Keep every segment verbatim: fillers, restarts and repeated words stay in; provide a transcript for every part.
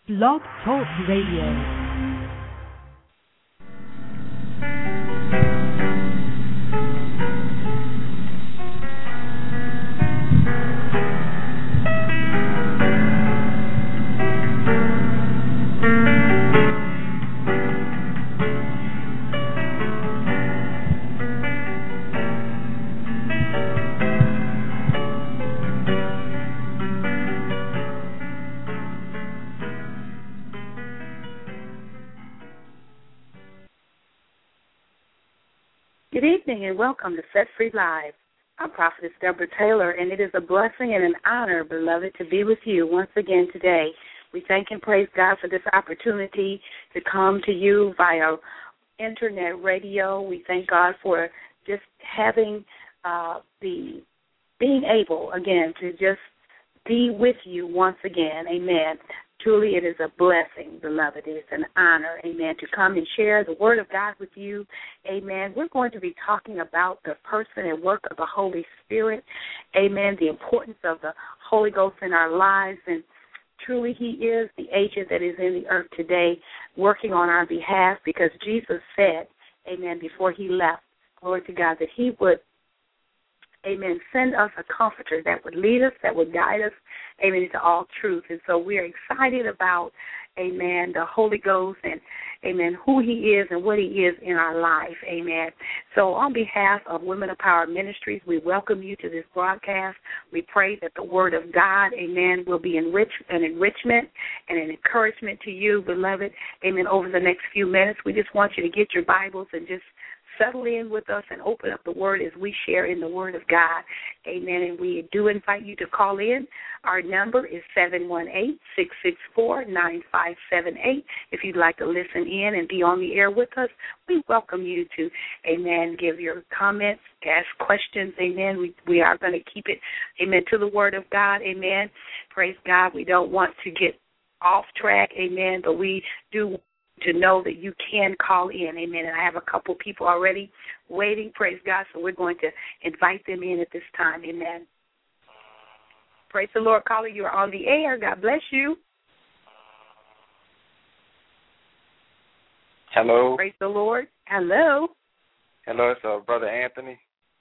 Blog Talk Radio. Good evening and welcome to Set Free Live. I'm Prophetess Deborah Taylor, and it is a blessing and an honor, beloved, to be with you once again today. We thank and praise God for this opportunity to come to you via internet radio. We thank God for just having uh, the being able, again, to just be with you once again. Amen. Truly, it is a blessing, beloved. It is an honor, amen, to come and share the Word of God with you. Amen. We're going to be talking about the person and work of the Holy Spirit. Amen. The importance of the Holy Ghost in our lives. And truly, He is the agent that is in the earth today working on our behalf, because Jesus said, amen, before He left, glory to God, that He would, amen, send us a comforter that would lead us, that would guide us, amen, into all truth. And so we are excited about, amen, the Holy Ghost and, amen, who He is and what He is in our life, amen. So on behalf of Women of Power Ministries, we welcome you to this broadcast. We pray that the Word of God, amen, will be enrich, an enrichment and an encouragement to you, beloved, amen, over the next few minutes. We just want you to get your Bibles and just settle in with us and open up the Word as we share in the Word of God. Amen. And we do invite you to call in. Our number is seven one eight, six six four, nine five seven eight. If you'd like to listen in and be on the air with us, we welcome you to, amen, give your comments, ask questions. Amen. We, we are going to keep it, amen, to the Word of God. Amen. Praise God. We don't want to get off track. Amen. But we do to know that you can call in, amen. And I have a couple people already waiting, praise God, so we're going to invite them in at this time, amen. Praise the Lord, caller, you are on the air. God bless you. Hello. Praise the Lord. Hello. Hello, it's uh, Brother Anthony.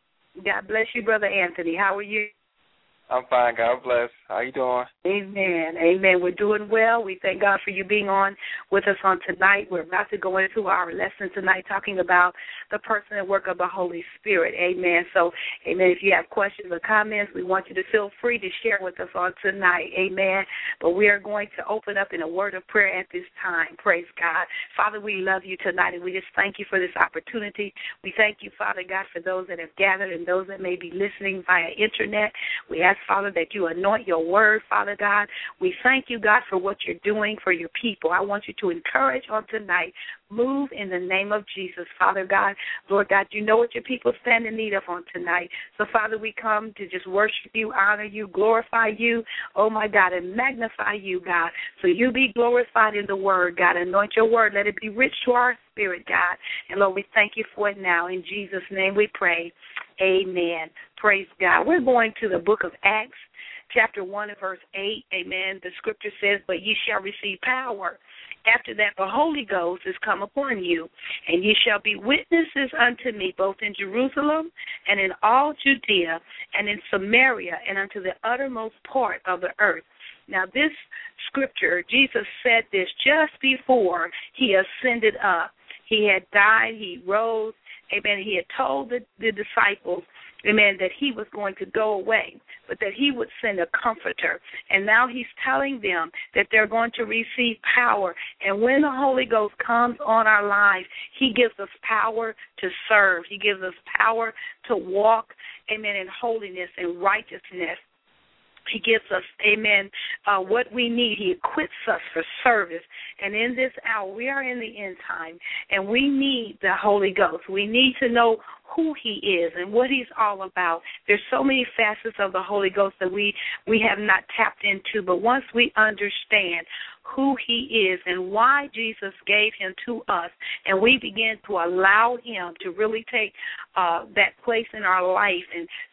God bless you, Brother Anthony. How are you? I'm fine, God bless. How you doing? Amen. Amen. We're doing well. We thank God for you being on with us on tonight. We're about to go into our lesson tonight talking about the person and work of the Holy Spirit. Amen. So, amen, if you have questions or comments, we want you to feel free to share with us on tonight. Amen. But we are going to open up in a word of prayer at this time. Praise God. Father, we love you tonight, and we just thank you for this opportunity. We thank you, Father God, for those that have gathered and those that may be listening via internet. We ask, Father, that you anoint your word, Father God. We thank you, God, for what you're doing for your people. I want you to encourage on tonight. Move in the name of Jesus, Father God. Lord God, you know what your people stand in need of on tonight. So, Father, we come to just worship you, honor you, glorify you, oh, my God, and magnify you, God. So you be glorified in the word, God. Anoint your word. Let it be rich to our spirit, God. And, Lord, we thank you for it now. In Jesus' name we pray. Amen. Praise God. We're going to the book of Acts, chapter one and verse eight. Amen. The scripture says, but ye shall receive power. After that, the Holy Ghost is come upon you, and ye shall be witnesses unto me, both in Jerusalem and in all Judea and in Samaria and unto the uttermost part of the earth. Now, this scripture, Jesus said this just before he ascended up. He had died, he rose, amen. He had told the, the disciples, amen, that he was going to go away, but that he would send a comforter. And now he's telling them that they're going to receive power. And when the Holy Ghost comes on our lives, he gives us power to serve. He gives us power to walk, amen, in holiness and righteousness. He gives us, amen, uh, what we need. He equips us for service. And in this hour, we are in the end time, and we need the Holy Ghost. We need to know who he is and what he's all about. There's so many facets of the Holy Ghost that we, we have not tapped into, but once we understand who he is and why Jesus gave him to us, and we begin to allow him to really take uh, that place in our life and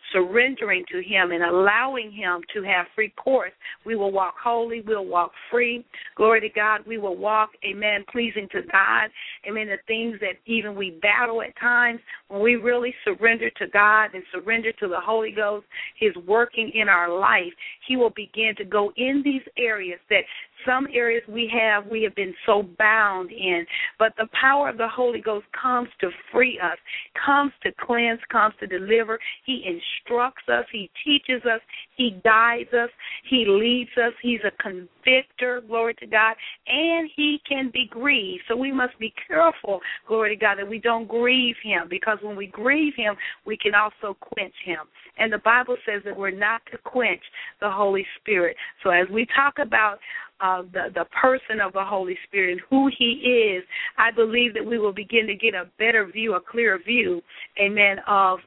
surrendering to him and allowing him to have free course, we will walk holy, we'll walk free. Glory to God. We will walk, amen, pleasing to God. Amen, the things that even we battle at times, when we really surrender to God and surrender to the Holy Ghost, his working in our life, he will begin to go in these areas that some areas we have, we have been so bound in. But the power of the Holy Ghost comes to free us, comes to cleanse, comes to deliver. He instructs us. He teaches us. He guides us. He leads us. He's a convictor, glory to God, and he can be grieved. So we must be careful, glory to God, that we don't grieve him, because when we grieve him, we can also quench him. And the Bible says that we're not to quench the Holy Spirit. So as we talk about Uh, the, the person of the Holy Spirit and who he is, I believe that we will begin to get a better view, a clearer view, amen, of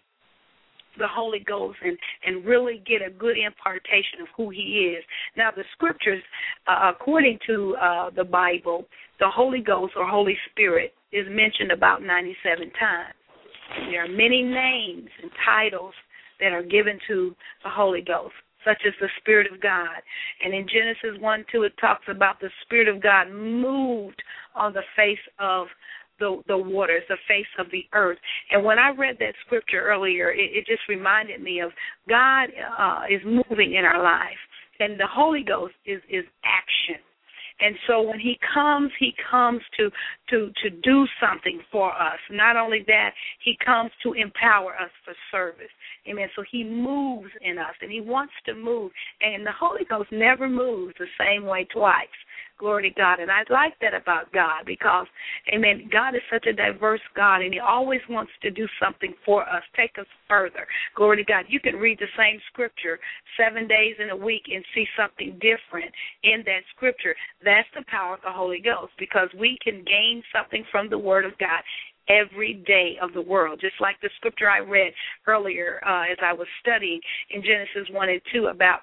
the Holy Ghost and, and really get a good impartation of who he is. Now, the scriptures, uh, according to uh, the Bible, the Holy Ghost or Holy Spirit is mentioned about ninety-seven times. There are many names and titles that are given to the Holy Ghost, such as the Spirit of God. And in Genesis one two, it talks about the Spirit of God moved on the face of the, the waters, the face of the earth. And when I read that scripture earlier, it, it just reminded me of God uh, is moving in our life, and the Holy Ghost is, is action. And so when he comes, he comes to, to, to do something for us. Not only that, he comes to empower us for service. Amen. So he moves in us, and he wants to move. And the Holy Ghost never moves the same way twice. Glory to God. And I like that about God because, amen, God is such a diverse God, and he always wants to do something for us, take us further. Glory to God. You can read the same scripture seven days in a week and see something different in that scripture. That's the power of the Holy Ghost, because we can gain something from the Word of God every day of the world. Just like the scripture I read earlier uh, as I was studying in Genesis one and two about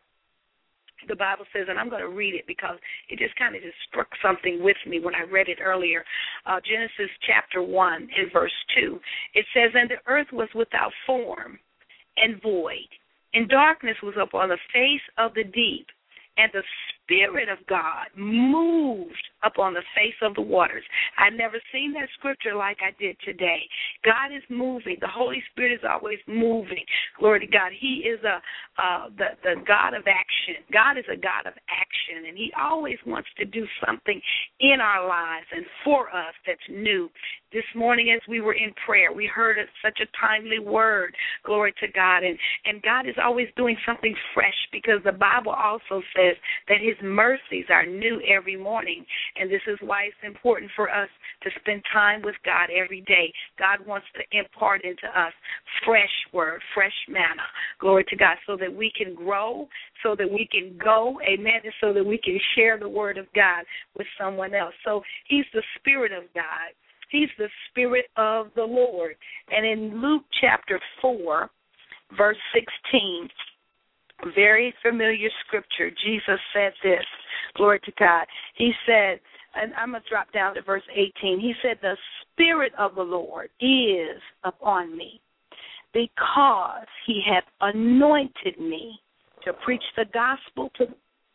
the Bible says, and I'm going to read it because it just kind of just struck something with me when I read it earlier. Uh, Genesis chapter one and verse two. It says, and the earth was without form and void, and darkness was upon the face of the deep, and the Spirit of God moved upon the face of the waters. I've never seen that scripture like I did today. God is moving. The Holy Spirit is always moving. Glory to God. He is a uh, the, the God of action. God is a God of action, and he always wants to do something in our lives and for us that's new. This morning as we were in prayer, we heard such a timely word. Glory to God. And, and God is always doing something fresh, because the Bible also says that his mercies are new every morning. And this is why it's important for us to spend time with God every day. God wants to impart into us fresh word, fresh manna. Glory to God, so that we can grow, so that we can go, amen, and so that we can share the word of God with someone else. So he's the Spirit of God. He's the Spirit of the Lord. And in Luke chapter four, verse sixteen, very familiar scripture, Jesus said this, glory to God. He said, and I'm going to drop down to verse eighteen. He said, the Spirit of the Lord is upon me, because he hath anointed me to preach the gospel to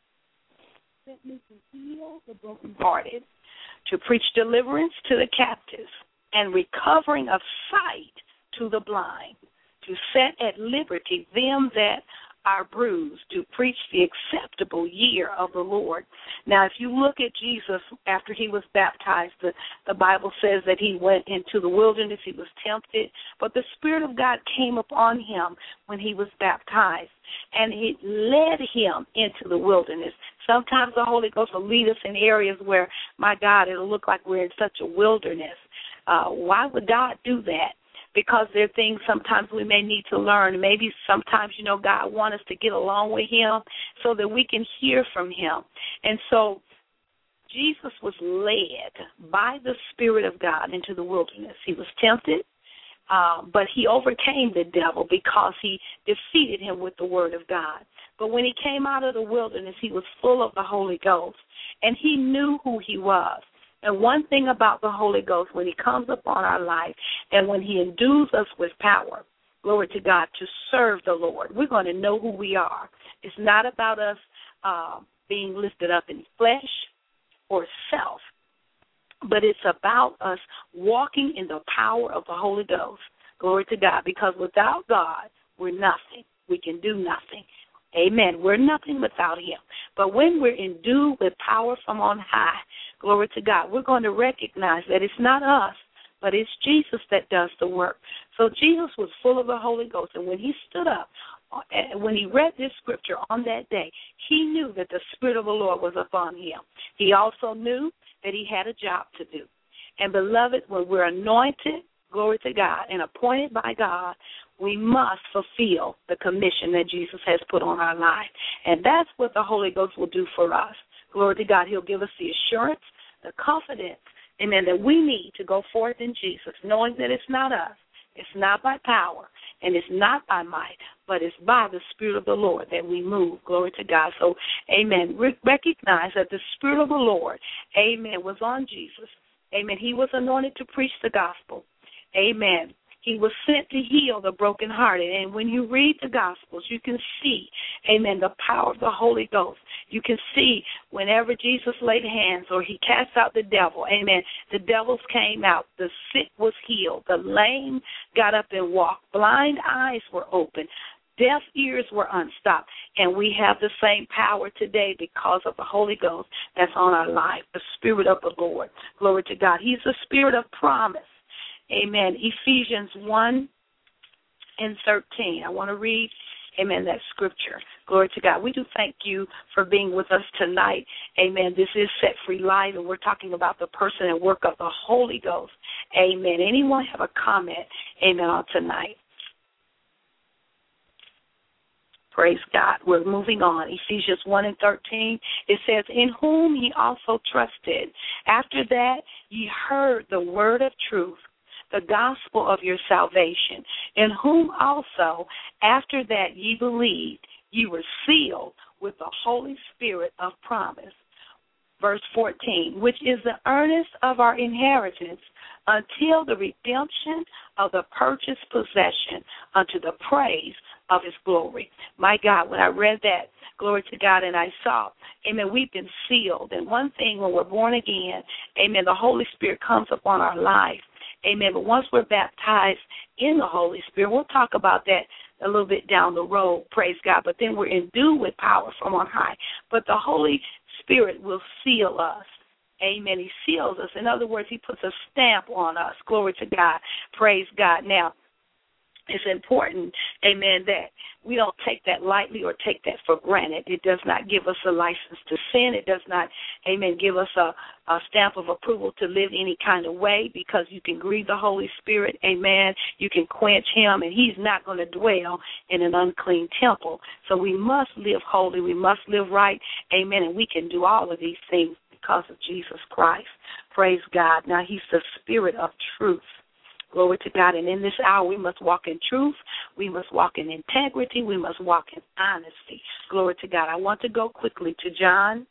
sent me to heal the brokenhearted, to preach deliverance to the captives, and recovering of sight to the blind, to set at liberty them that are bruised, to preach the acceptable year of the Lord. Now, if you look at Jesus after he was baptized, the, the Bible says that he went into the wilderness, he was tempted, but the Spirit of God came upon him when he was baptized, and it led him into the wilderness. Sometimes the Holy Ghost will lead us in areas where, my God, it'll look like we're in such a wilderness. Uh, why would God do that? Because there are things sometimes we may need to learn. Maybe sometimes, you know, God wants us to get along with him so that we can hear from him. And so Jesus was led by the Spirit of God into the wilderness. He was tempted, uh, but he overcame the devil because he defeated him with the word of God. But when he came out of the wilderness, he was full of the Holy Ghost, and he knew who he was. And one thing about the Holy Ghost, when he comes upon our life and when he endues us with power, glory to God, to serve the Lord. We're going to know who we are. It's not about us uh, being lifted up in flesh or self, but it's about us walking in the power of the Holy Ghost. Glory to God, because without God, we're nothing. We can do nothing. Amen. We're nothing without him. But when we're endued with power from on high, glory to God, we're going to recognize that it's not us, but it's Jesus that does the work. So Jesus was full of the Holy Ghost, and when he stood up, when he read this scripture on that day, he knew that the Spirit of the Lord was upon him. He also knew that he had a job to do. And, beloved, when we're anointed, glory to God, and appointed by God, we must fulfill the commission that Jesus has put on our life. And that's what the Holy Ghost will do for us. Glory to God. He'll give us the assurance, the confidence, amen, that we need to go forth in Jesus, knowing that it's not us, it's not by power, and it's not by might, but it's by the Spirit of the Lord that we move. Glory to God. So, amen, Re- recognize that the Spirit of the Lord, amen, was on Jesus. Amen. He was anointed to preach the gospel. Amen. He was sent to heal the brokenhearted. And when you read the Gospels, you can see, amen, the power of the Holy Ghost. You can see whenever Jesus laid hands or he cast out the devil, amen, the devils came out. The sick was healed. The lame got up and walked. Blind eyes were opened. Deaf ears were unstopped. And we have the same power today because of the Holy Ghost that's on our life, the Spirit of the Lord. Glory to God. He's the Spirit of promise. Amen. Ephesians one and thirteen. I want to read, amen, that scripture. Glory to God. We do thank you for being with us tonight. Amen. This is Set Free Live, and we're talking about the person and work of the Holy Ghost. Amen. Anyone have a comment, amen, on tonight? Praise God. We're moving on. Ephesians one and thirteen. It says, in whom ye also trusted. After that, ye heard the word of truth, the gospel of your salvation, in whom also, after that ye believed, ye were sealed with the Holy Spirit of promise. Verse fourteen, which is the earnest of our inheritance until the redemption of the purchased possession unto the praise of his glory. My God, when I read that, glory to God, and I saw, amen, we've been sealed. And one thing, when we're born again, amen, the Holy Spirit comes upon our life. Amen. But once we're baptized in the Holy Spirit, we'll talk about that a little bit down the road, praise God. But then we're endued with power from on high. But the Holy Spirit will seal us. Amen. He seals us. In other words, he puts a stamp on us. Glory to God. Praise God. Now, it's important, amen, that we don't take that lightly or take that for granted. It does not give us a license to sin. It does not, amen, give us a, a stamp of approval to live any kind of way, because you can grieve the Holy Spirit, amen. You can quench him, and he's not going to dwell in an unclean temple. So we must live holy. We must live right, amen, and we can do all of these things because of Jesus Christ. Praise God. Now, he's the Spirit of truth. Glory to God. And in this hour, we must walk in truth. We must walk in integrity. We must walk in honesty. Glory to God. I want to go quickly to John,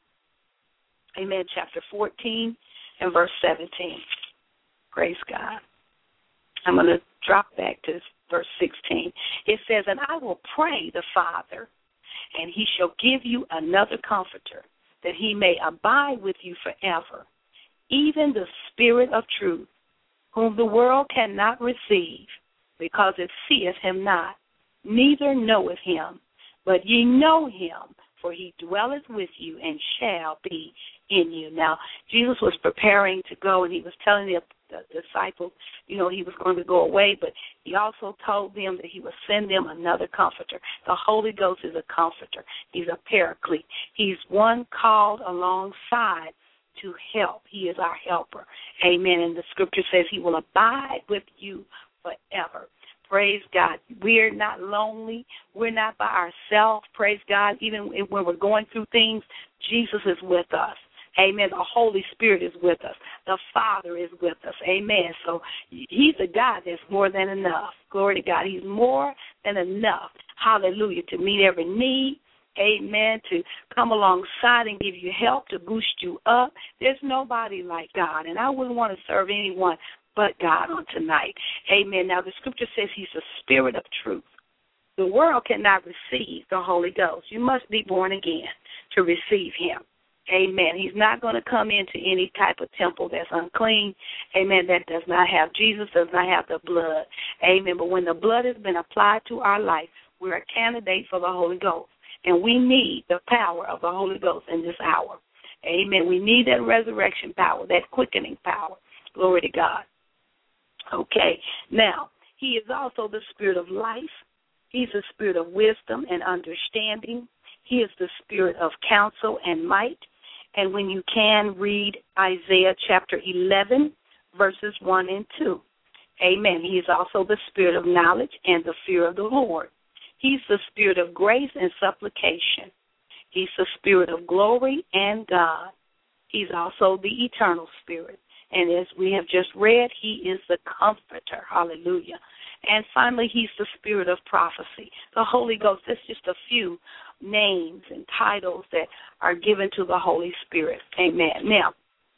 amen, chapter fourteen and verse seventeen. Praise God. I'm going to drop back to verse sixteen. It says, and I will pray the Father, and he shall give you another comforter, that he may abide with you forever, even the Spirit of truth, whom the world cannot receive, because it seeth him not, neither knoweth him. But ye know him, for he dwelleth with you and shall be in you. Now, Jesus was preparing to go, and he was telling the, the disciples, you know, he was going to go away, but he also told them that he would send them another comforter. The Holy Ghost is a comforter. He's a paraclete. He's one called alongside to help. He is our helper. Amen. And the scripture says he will abide with you forever. Praise God. We're not lonely. We're not by ourselves. Praise God. Even when we're going through things, Jesus is with us. Amen. The Holy Spirit is with us. The Father is with us. Amen. So he's a God that's more than enough. Glory to God. He's more than enough. Hallelujah. To meet every need. Amen. To come alongside and give you help, to boost you up. There's nobody like God, and I wouldn't want to serve anyone but God on tonight. Amen. Now, the scripture says he's the spirit of truth. The world cannot receive the Holy Ghost. You must be born again to receive him. Amen. He's not going to come into any type of temple that's unclean. Amen. That does not have Jesus, does not have the blood. Amen. But when the blood has been applied to our life, we're a candidate for the Holy Ghost. And we need the power of the Holy Ghost in this hour. Amen. We need that resurrection power, that quickening power. Glory to God. Okay. Now, he is also the spirit of life. He's the spirit of wisdom and understanding. He is the spirit of counsel and might. And when you can, read Isaiah chapter eleven, verses one and two. Amen. He is also the spirit of knowledge and the fear of the Lord. He's the spirit of grace and supplication. He's the spirit of glory and God. He's also the eternal spirit. And as we have just read, he is the comforter. Hallelujah. And finally, he's the spirit of prophecy. The Holy Ghost, that's just a few names and titles that are given to the Holy Spirit. Amen. Now,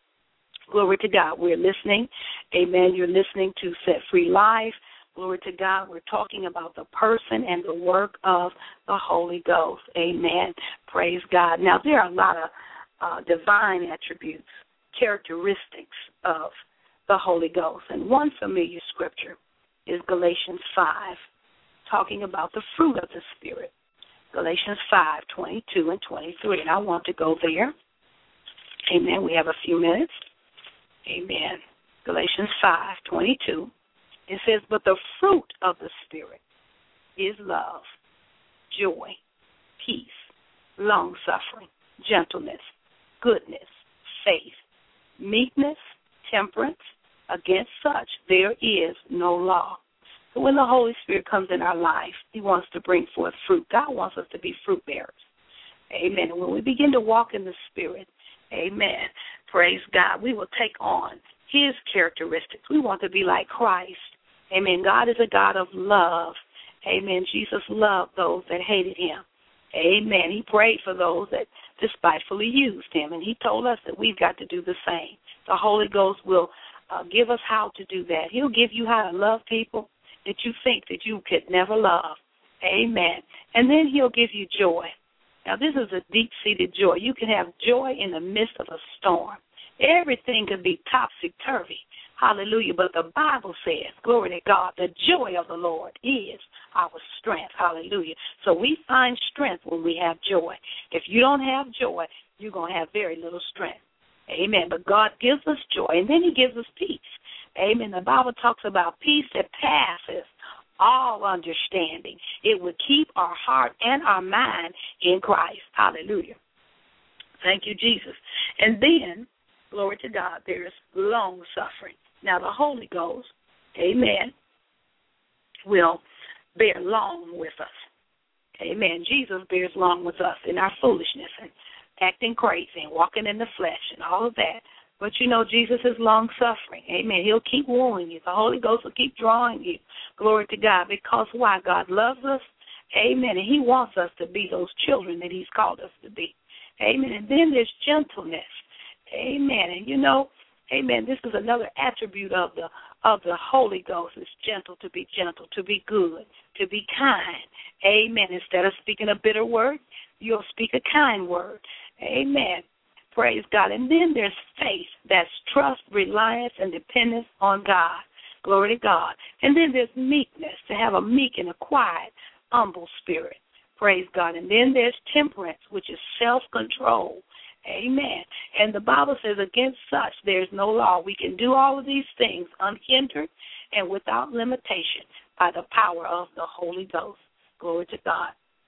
glory to God. We're listening. Amen. You're listening to Set Free Live. Glory to God. We're talking about the person and the work of the Holy Ghost. Amen. Praise God. Now, there are a lot of uh, divine attributes, characteristics of the Holy Ghost. And one familiar scripture is Galatians five, talking about the fruit of the Spirit. Galatians five, twenty-two and twenty-three. And I want to go there. Amen. We have a few minutes. Amen. Galatians five, twenty-two. It says, but the fruit of the Spirit is love, joy, peace, long-suffering, gentleness, goodness, faith, meekness, temperance. Against such there is no law. So when the Holy Spirit comes in our life, he wants to bring forth fruit. God wants us to be fruit bearers. Amen. And when we begin to walk in the Spirit, amen, praise God, we will take on his characteristics. We want to be like Christ. Amen. God is a God of love. Amen. Jesus loved those that hated him. Amen. He prayed for those that despitefully used him, and he told us that we've got to do the same. The Holy Ghost will uh, give us how to do that. He'll give you how to love people that you think that you could never love. Amen. And then he'll give you joy. Now, this is a deep-seated joy. You can have joy in the midst of a storm. Everything can be topsy-turvy. Hallelujah. But the Bible says, glory to God, the joy of the Lord is our strength. Hallelujah. So we find strength when we have joy. If you don't have joy, you're going to have very little strength. Amen. But God gives us joy, and then he gives us peace. Amen. The Bible talks about peace that passes all understanding. It would keep our heart and our mind in Christ. Hallelujah. Thank you, Jesus. And then, glory to God, there is long-suffering. Now, the Holy Ghost, amen, will bear long with us. Amen. Jesus bears long with us in our foolishness and acting crazy and walking in the flesh and all of that. But, you know, Jesus is long-suffering. Amen. He'll keep wooing you. The Holy Ghost will keep drawing you. Glory to God. Because why? God loves us. Amen. And he wants us to be those children that he's called us to be. Amen. And then there's gentleness. Amen. And, you know, amen, this is another attribute of the of the Holy Ghost. It's gentle, to be gentle, to be good, to be kind. Amen. Instead of speaking a bitter word, you'll speak a kind word. Amen. Praise God. And then there's faith. That's trust, reliance, and dependence on God. Glory to God. And then there's meekness, to have a meek and a quiet, humble spirit. Praise God. And then there's temperance, which is self-control. Amen. And the Bible says against such there's no law. We can do all of these things unhindered and without limitation by the power of the Holy Ghost. Glory to God.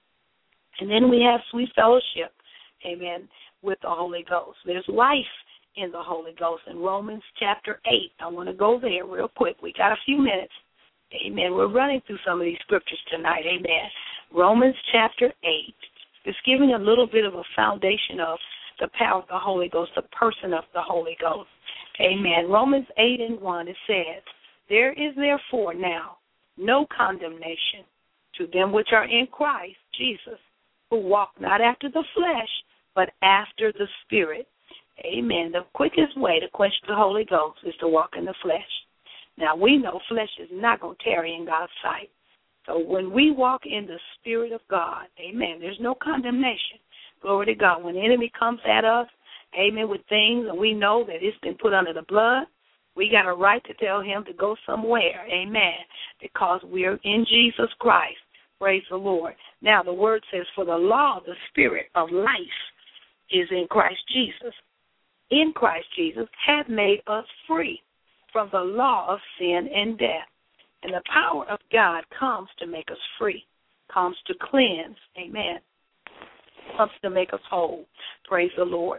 And then we have sweet fellowship, amen, with the Holy Ghost. There's life in the Holy Ghost in Romans chapter eight. I want to go there real quick. We got a few minutes. Amen. We're running through some of these scriptures tonight. Amen. Romans chapter eight. It's giving a little bit of a foundation of the power of the Holy Ghost, the person of the Holy Ghost. Amen. Romans eight and one, it says, there is therefore now no condemnation to them which are in Christ Jesus, who walk not after the flesh, but after the Spirit. Amen. The quickest way to quench the Holy Ghost is to walk in the flesh. Now, we know flesh is not going to tarry in God's sight. So when we walk in the Spirit of God, amen, there's no condemnation. Glory to God. When the enemy comes at us, amen, with things, and we know that it's been put under the blood, we got a right to tell him to go somewhere, amen, because we're in Jesus Christ. Praise the Lord. Now, the word says, for the law of the Spirit of life is in Christ Jesus. In Christ Jesus hath made us free from the law of sin and death. And the power of God comes to make us free, comes to cleanse, amen, comes to make us whole. Praise the Lord.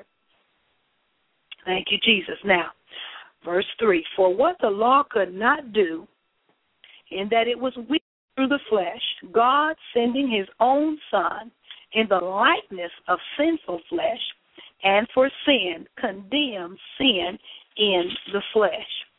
Thank you, Jesus. Now, verse three, for what the law could not do, in that it was weak through the flesh, God sending his own Son in the likeness of sinful flesh, and for sin, condemned sin in the flesh,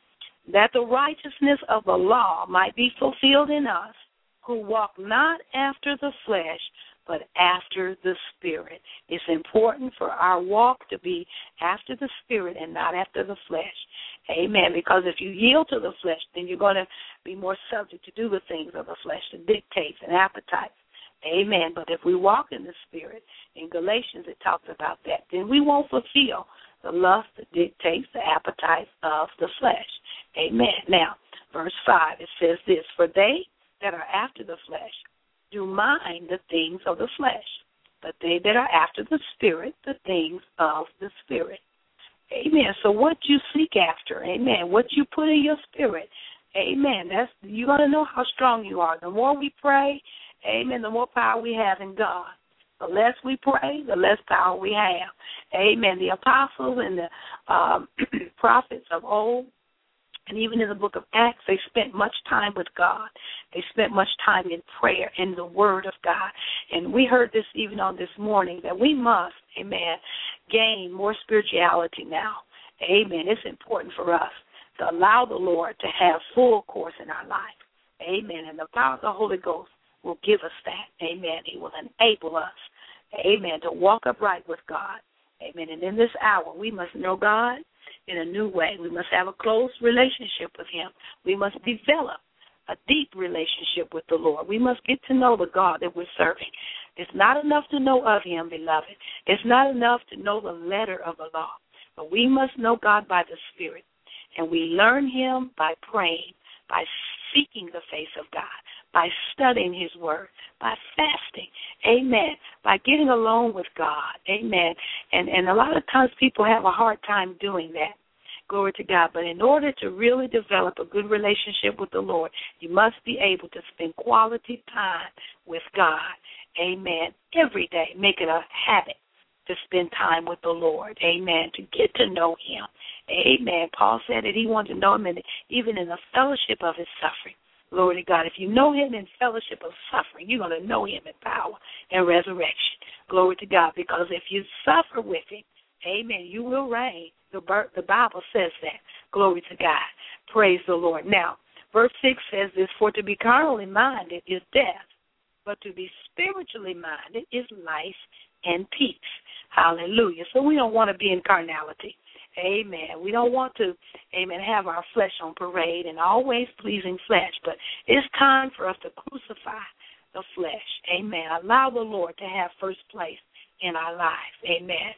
that the righteousness of the law might be fulfilled in us, who walk not after the flesh, but after the Spirit. It's important for our walk to be after the Spirit and not after the flesh. Amen. Because if you yield to the flesh, then you're going to be more subject to do the things of the flesh, the dictates and appetites. Amen. But if we walk in the Spirit, in Galatians it talks about that, then we won't fulfill the lust, the dictates, the appetites of the flesh. Amen. Now, verse five, it says this, for they that are after the flesh do mind the things of the flesh, but they that are after the Spirit, the things of the Spirit. Amen. So what you seek after, amen, what you put in your spirit, amen, that's, you're going to know how strong you are. The more we pray, amen, the more power we have in God. The less we pray, the less power we have. Amen. The apostles and the um, prophets of old, and even in the book of Acts, they spent much time with God. They spent much time in prayer, in the Word of God. And we heard this even on this morning, that we must, amen, gain more spirituality now. Amen. It's important for us to allow the Lord to have full course in our life. Amen. And the power of the Holy Ghost will give us that. Amen. He will enable us, amen, to walk upright with God. Amen. And in this hour, we must know God in a new way. We must have a close relationship with him. We must develop a deep relationship with the Lord. We must get to know the God that we're serving. It's not enough to know of him, beloved. It's not enough to know the letter of the law. But we must know God by the Spirit. And we learn him by praying, by seeking the face of God, by studying his word, by fasting, amen, by getting alone with God, amen. And and a lot of times people have a hard time doing that. Glory to God. But in order to really develop a good relationship with the Lord, you must be able to spend quality time with God, amen, every day. Make it a habit to spend time with the Lord, amen, to get to know him, amen. Paul said that he wanted to know him in, even in the fellowship of his suffering. Glory to God. If you know him in fellowship of suffering, you're going to know him in power and resurrection. Glory to God. Because if you suffer with him, amen, you will reign. The, the Bible says that. Glory to God. Praise the Lord. Now, verse six says this, for to be carnally minded is death, but to be spiritually minded is life and peace. Hallelujah. So we don't want to be in carnality. Amen. We don't want to, amen, have our flesh on parade and always pleasing flesh, but it's time for us to crucify the flesh. Amen. Allow the Lord to have first place in our lives. Amen.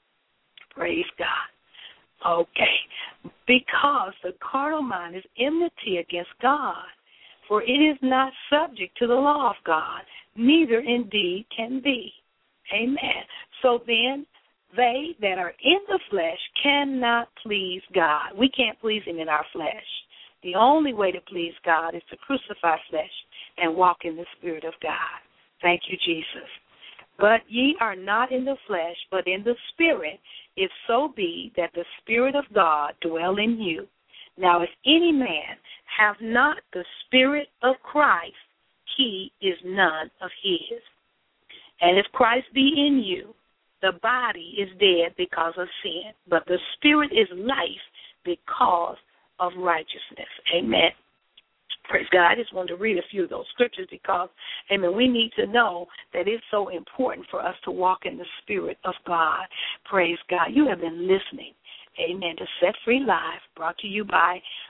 Praise God. Okay. Because the carnal mind is enmity against God, for it is not subject to the law of God, neither indeed can be. Amen. So then, they that are in the flesh cannot please God. We can't please him in our flesh. The only way to please God is to crucify flesh and walk in the Spirit of God. Thank you, Jesus. But ye are not in the flesh, but in the Spirit, if so be that the Spirit of God dwell in you. Now, if any man have not the Spirit of Christ, he is none of his. And if Christ be in you, the body is dead because of sin, but the Spirit is life because of righteousness. Amen. Praise God. I just wanted to read a few of those scriptures because, amen, we need to know that it's so important for us to walk in the Spirit of God. Praise God. You have been listening, amen, to Set Free Live, brought to you by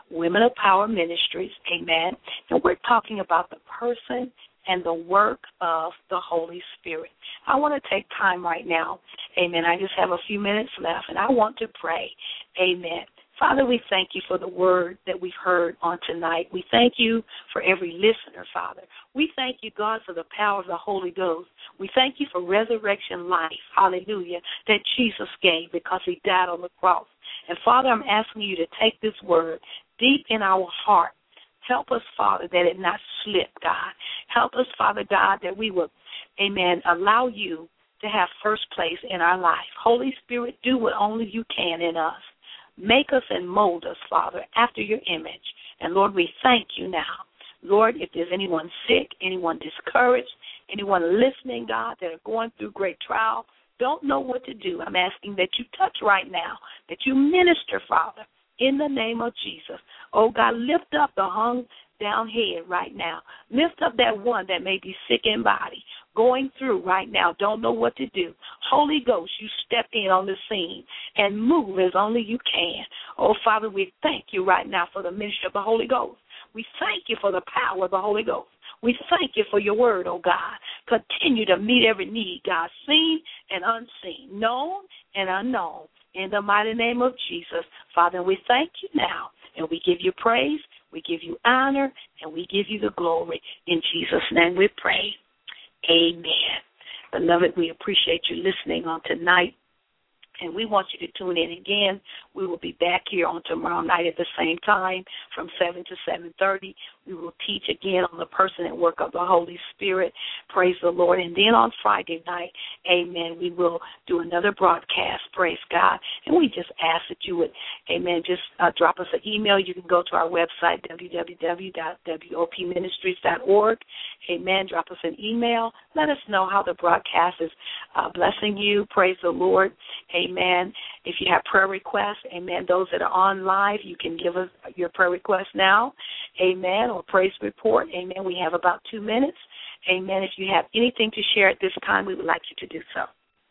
Women of Power Ministries, amen. And we're talking about the person and the work of the Holy Spirit. I want to take time right now, amen. I just have a few minutes left, and I want to pray, amen. Father, we thank you for the word that we've heard on tonight. We thank you for every listener, Father. We thank you, God, for the power of the Holy Ghost. We thank you for resurrection life, hallelujah, that Jesus gave because he died on the cross. And, Father, I'm asking you to take this word deep in our heart. Help us, Father, that it not slip, God. Help us, Father God, that we will, amen, allow you to have first place in our life. Holy Spirit, do what only you can in us. Make us and mold us, Father, after your image. And, Lord, we thank you now. Lord, if there's anyone sick, anyone discouraged, anyone listening, God, that are going through great trial, don't know what to do, I'm asking that you touch right now, that you minister, Father, in the name of Jesus. Oh, God, lift up the hung down head right now. Lift up that one that may be sick in body, going through right now, don't know what to do. Holy Ghost, you step in on the scene and move as only you can. Oh, Father, we thank you right now for the ministry of the Holy Ghost. We thank you for the power of the Holy Ghost. We thank you for your word, oh God. Continue to meet every need, God, seen and unseen, known and unknown. In the mighty name of Jesus, Father, we thank you now, and we give you praise, we give you honor, and we give you the glory. In Jesus' name we pray. Amen. Beloved, we appreciate you listening on tonight, and we want you to tune in again. We will be back here on tomorrow night at the same time from seven to seven thirty. We will teach again on the person and work of the Holy Spirit. Praise the Lord. And then on Friday night, amen, we will do another broadcast. Praise God. And we just ask that you would, amen, just uh, drop us an email. You can go to our website, w w w dot w o p ministries dot org. Amen. Drop us an email. Let us know how the broadcast is uh, blessing you. Praise the Lord. Amen. If you have prayer requests, amen, those that are on live, you can give us your prayer request now. Amen. Or praise report. Amen. We have about two minutes. Amen. If you have anything to share at this time, we would like you to do so.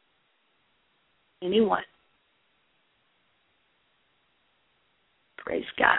Anyone? Praise God.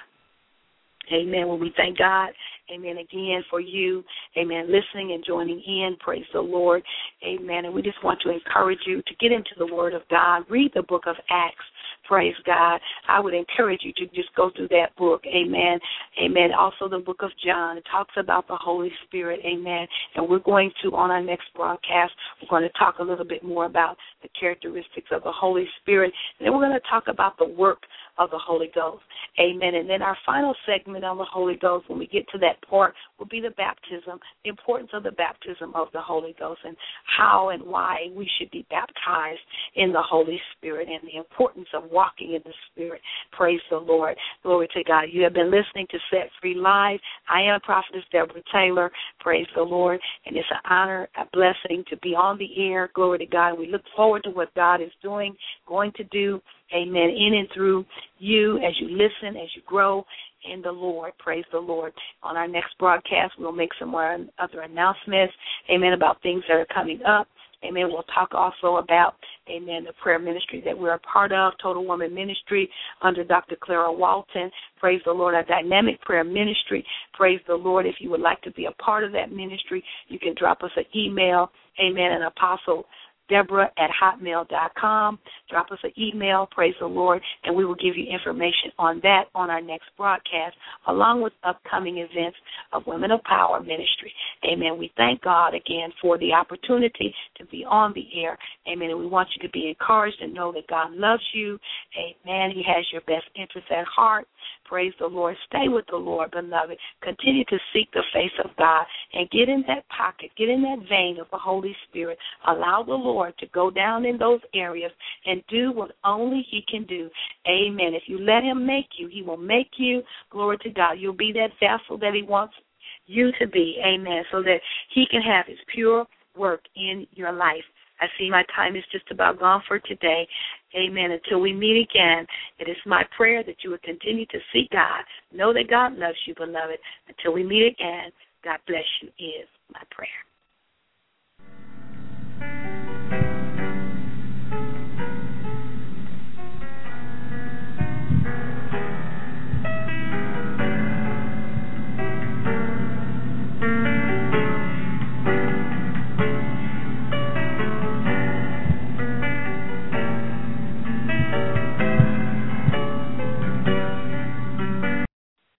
Amen. Well, we thank God, amen, again for you, amen, listening and joining in. Praise the Lord. Amen. And we just want to encourage you to get into the Word of God. Read the book of Acts. Praise God. I would encourage you to just go through that book. Amen. Amen. Also the book of John. It talks about the Holy Spirit. Amen. And we're going to, on our next broadcast, we're going to talk a little bit more about the characteristics of the Holy Spirit. And then we're going to talk about the work of the Holy Ghost. Amen. And then our final segment on the Holy Ghost, when we get to that part, will be the baptism, the importance of the baptism of the Holy Ghost and how and why we should be baptized in the Holy Spirit and the importance of walking in the Spirit. Praise the Lord. Glory to God. You have been listening to Set Free Live. I am Prophetess Deborah Taylor. Praise the Lord. And it's an honor, a blessing to be on the air. Glory to God. We look forward to what God is doing, going to do. Amen. In and through you as you listen, as you grow in the Lord. Praise the Lord. On our next broadcast, we'll make some more other announcements, amen, about things that are coming up. Amen. We'll talk also about, amen, the prayer ministry that we're a part of, Total Woman Ministry under Doctor Clara Walton. Praise the Lord, our dynamic prayer ministry. Praise the Lord. If you would like to be a part of that ministry, you can drop us an email, amen, an apostle Deborah at hotmail dot com. Drop us an email, praise the Lord, and we will give you information on that on our next broadcast, along with upcoming events of Women of Power Ministry. Amen. We thank God again for the opportunity to be on the air. Amen. And we want you to be encouraged and know that God loves you. Amen. He has your best interests at heart. Praise the Lord. Stay with the Lord, beloved. Continue to seek the face of God and get in that pocket, get in that vein of the Holy Spirit. Allow the Lord to go down in those areas and do what only He can do. Amen. If you let Him make you, He will make you. Glory to God. You'll be that vessel that He wants you to be. Amen. So that He can have His pure work in your life. I see my time is just about gone for today. Amen. Until we meet again, it is my prayer that you will continue to seek God. Know that God loves you, beloved. Until we meet again, God bless you is my prayer.